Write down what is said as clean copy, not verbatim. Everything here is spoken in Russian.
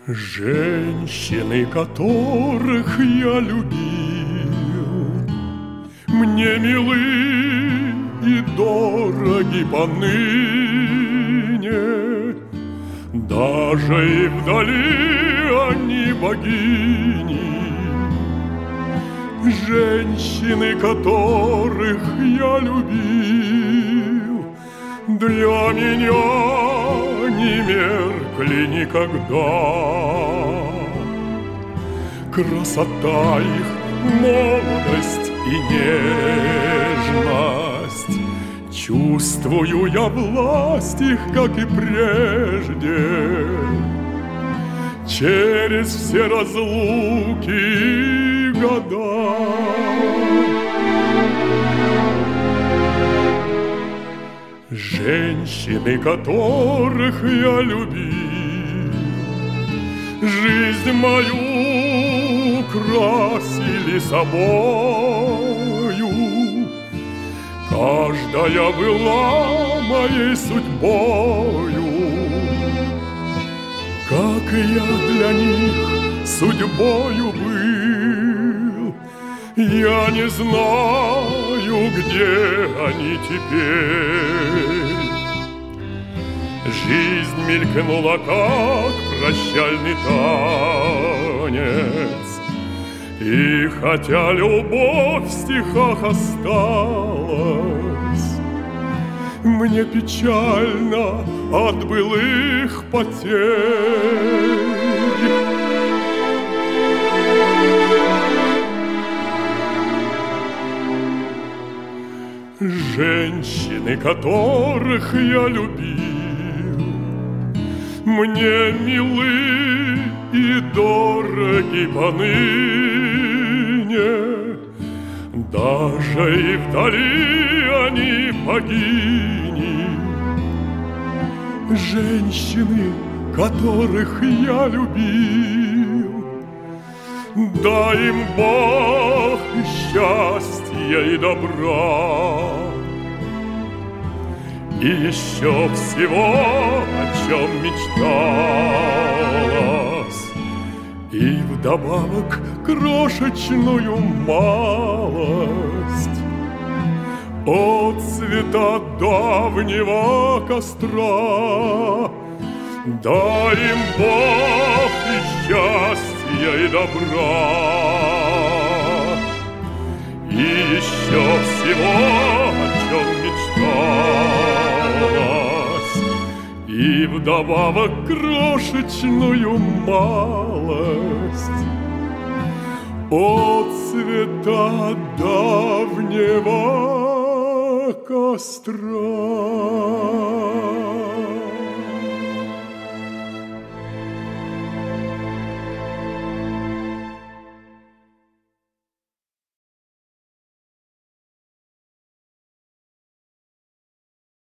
Женщины, которых я любил, мне милы и дороги поныне. Даже и вдали они богини. Женщины, которых я любил, для меня не меркли никогда. Красота их, молодость и нежность, чувствую я власть их, как и прежде. Через все разлуки и года женщины, которых я любил, жизнь мою красили собою. Каждая была моей судьбою, как и я для них судьбою был. Я не знаю, где они теперь. Жизнь мелькнула, как прощальный танец, и хотя любовь в стихах осталась, мне печально от былых потерь. Женщины, которых я любил, мне милы и дороги поныне. Даже и вдали они богини. Женщины, которых я любил, дай им Бог счастья и добра, и еще всего, о чем мечталось, и вдобавок крошечную малость от цвета давнего костра. Дай им Бог и счастья и добра, и еще всего, о чем мечталось, и вдобавок крошечную малость от цвета давнего костра.